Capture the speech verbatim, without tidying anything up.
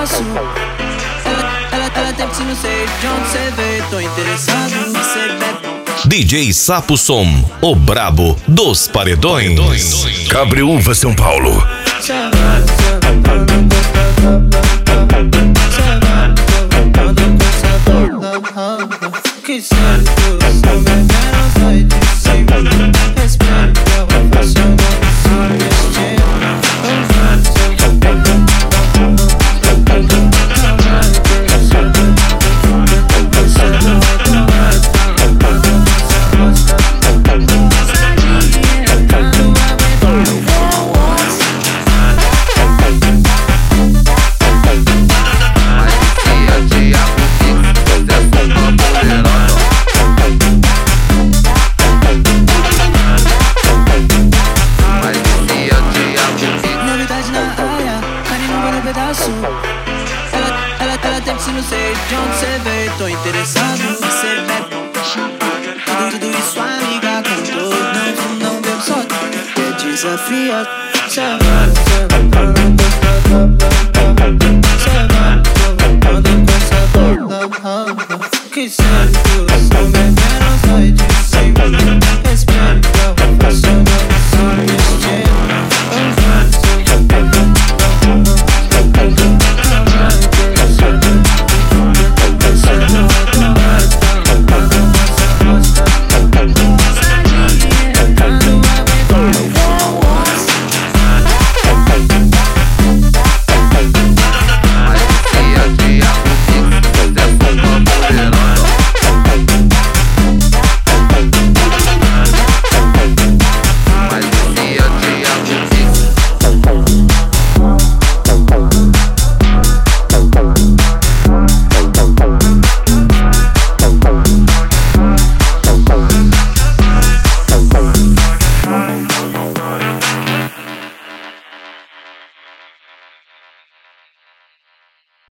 pedaço. Ela, ela, ela tem que não sei de onde cê veio. Tô interessado em ser bebe. D J Sapo Som, o brabo dos paredões. Cabreúva, São Paulo. Que sério, eu me quero sair de cima. Respeito, eu faço o destino. Ela, ela, ela tem que não sei de onde cê veio. Tô interessado em ser bebe. Tudo, tudo isso a amiga contou. Não, não bebo só. É desafio.